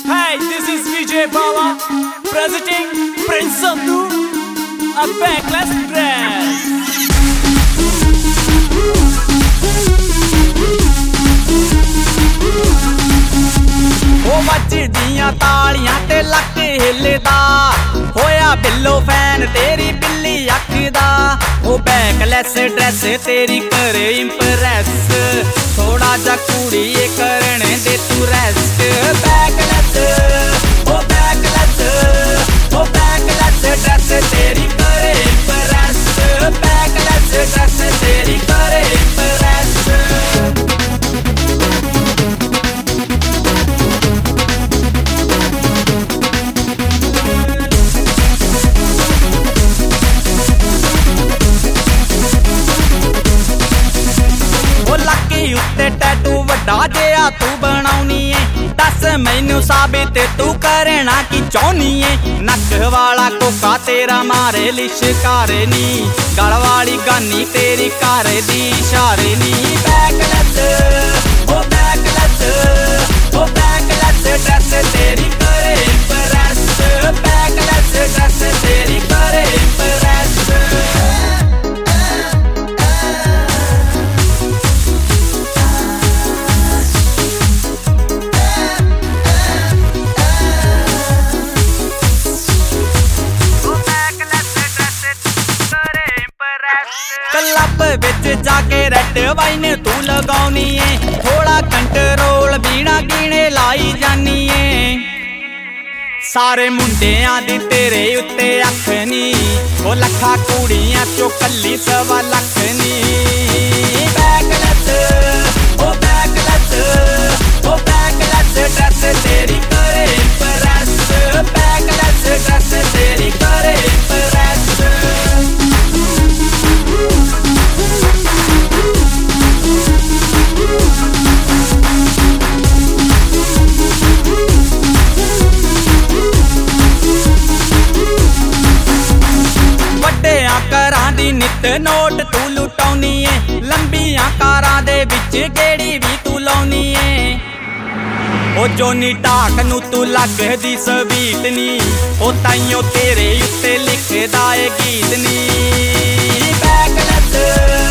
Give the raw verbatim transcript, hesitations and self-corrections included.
Hey, this is Vijay Baba presenting Prince Sandhu, a backless dress. ओ ਵੱਜਦੀਆਂ ਤਾਲੀਆਂ ਤੇ ਲੱਕ ਹਿੱਲਦਾ ਹੋਇਆ ਬਿੱਲੋ fan ਤੇਰੀ ਬਿੱਲੀ ਅੱਖ ਦਾ ਉਹ ਬੈਕਲੈਸ ਡਰੈਸ ਤੇਰੀ ਕਰੇ ਇੰਪ੍ਰੈਸ ਥੋੜਾ ਜਿਹਾ ਕੁੜੀਏ ਕਰਨ ਦੇ ਤੂੰ ਰੈਸਟ ਬੈਕਲੈਸ ਉਹ ਬੈਕਲੈਸ ਉਹ ਬੈਕਲੈਸ ਡਰੈਸ ਤੇਰੀ ਕਰੇ ਇੰਪ੍ਰੈਸ ਬੈਕਲੈਸ ਡਰੈਸ ਤੇਰੀ ਕਰੇ ਇੰਪ੍ਰੈਸ ਉੱਤੇ ਟੈਟੂ ਵੱਡਾ ਜਿਹਾ ਤੂੰ ਬਣਾਉਣੀ ਏ ਦੱਸ ਮੈਨੂੰ ਸਾਬਿਤ ਤੂੰ ਕਰਨਾ ਕੀ ਚਾਹੁੰਨੀ ਏ ਨੱਕ ਵਾਲਾ ਕੋਕਾ ਤੇਰਾ ਮਾਰੇ ਲਿਸ਼ਕਾਰੇ ਨੀ ਗਲ ਵਾਲੀ ਗਾਨੀ ਤੇਰੀ ਘਰ ਦੀ ਇਸ਼ਾਰੇ ਨੀ ਬੈਕਲੈਸ ਉਹ ਬੈਕਲੈਸ ਉਹ ਬੈਕਲੈਸ ਡਰੈਸ ਤੇਰੀ ਕਰੇ ਇੰਪ੍ਰੈਸ ਬੈਕਲੈਸ ਡਰੈਸ ਤੇਰੀ ਕਰੇ ਇੰਪ੍ਰੈਸ ਕਲੱਬ ਵਿੱਚ ਜਾ ਕੇ ਰੈੱਡ ਵਾਈਨ ਤੂੰ ਲਗਾਉਣੀ ਏ ਥੋੜਾ ਕੰਟਰੋਲ ਬਿਨਾ ਗਿਣੇ ਲਾਈ ਜਾਨੀ ਏ ਸਾਰੇ ਮੁੰਡਿਆਂ ਦੀ ਤੇਰੇ ਉੱਤੇ ਅੱਖ ਨੀ ਉਹ ਲੱਖਾਂ ਕੁੜੀਆਂ ਚੋਂ ਕੱਲੀ ਸਵਾ ਲੱਖ ਨੀ ਬੈਕਲੈਸ ਉਹ ਬੈਕਲੈਸ ਉਹ ਬੈਕਲੈਸ ਡਰੈਸ ਤੇਰੀ ਕਰੇ ਇੰਪ੍ਰੈਸ ਬੈਕਲੈਸ ਡਰੈਸ ਤੇਰੀ ਕਰੇ ਇੰਪ੍ਰੈਸ ਕਾਰਾਂ ਦੀ ਨਿੱਤ ਨੋਟ ਤੂੰ ਲੁਟਾਉਣੀ ਏ ਲੰਬੀਆਂ ਕਾਰਾਂ ਦੇ ਵਿੱਚ ਗੇੜੀ ਵੀ ਤੂੰ ਲਾਉਣੀ ਏ ਉਹ ਜੋਨੀ ਢਾਕ ਨੂੰ ਤੂੰ ਲੱਗਦੀ ਸਵੀਟ ਨੀ ਉਹ ਤਾਈਓ ਤੇਰੇ ਉੱਤੇ ਲਿਖਦਾ ਏ ਗੀਤ ਨੀ ਬੈਕਲੈਸ